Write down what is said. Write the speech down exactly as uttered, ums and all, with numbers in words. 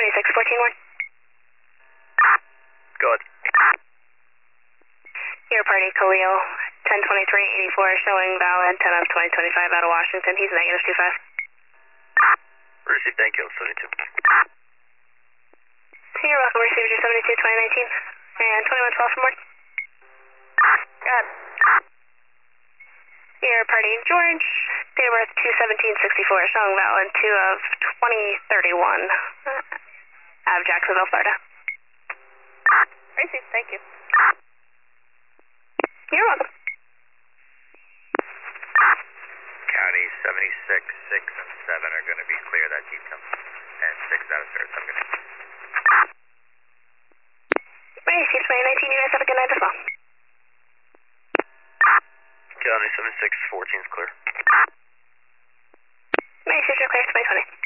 seventy-six fourteen one. Go ahead. Your party, Khalil, ten twenty-three eighty-four, showing valid ten of twenty twenty-five out of Washington. He's negative two five. Received, thank you, seventy-two. You're welcome, received your seventy-two twenty nineteen. And twenty-one twelve for more. Got it. Your party, George, date of birth two seventeen sixty-four, showing valid two of twenty thirty-one. Out of Jacksonville, Florida. Received, thank you. You're welcome. County seventy-six, six, and seven are going to be clear, that detail. And six out of third, I'm going to... Received twenty nineteen, you guys have a good night as well. County seventy-six, fourteen is clear. Received your clear twenty twenty.